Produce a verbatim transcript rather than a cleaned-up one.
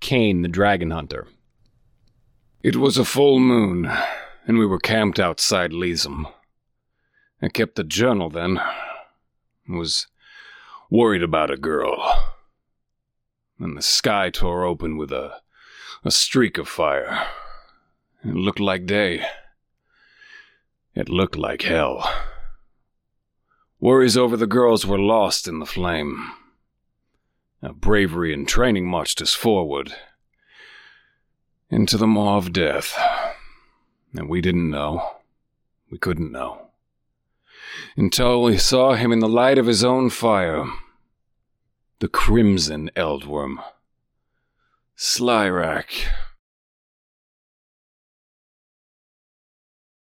Kane the Dragon Hunter. It was a full moon, and we were camped outside Leesum. I kept a journal then. Was worried about a girl. And the sky tore open with a, a streak of fire. It looked like day. It looked like hell. Worries over the girls were lost in the flame. Our bravery and training marched us forward into the maw of death. And we didn't know. We couldn't know. Until we saw him in the light of his own fire. The Crimson Eldworm. Slyrak.